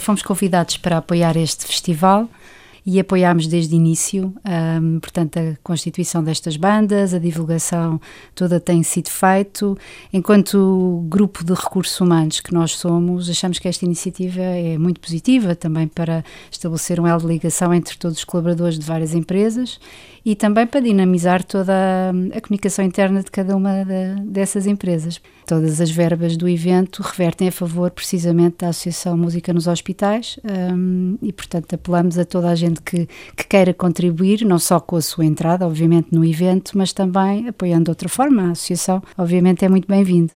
fomos convidados para apoiar este festival e apoiámos desde o início, portanto, a constituição destas bandas, a divulgação toda tem sido feito. Enquanto grupo de recursos humanos que nós somos, achamos que esta iniciativa é muito positiva também para estabelecer um elo de ligação entre todos os colaboradores de várias empresas e também para dinamizar toda a comunicação interna de cada uma dessas empresas. Todas as verbas do evento revertem a favor precisamente da Associação Música nos Hospitais e, portanto, apelamos a toda a gente que queira contribuir, não só com a sua entrada, obviamente, no evento, mas também apoiando de outra forma. A associação, obviamente, é muito bem-vinda.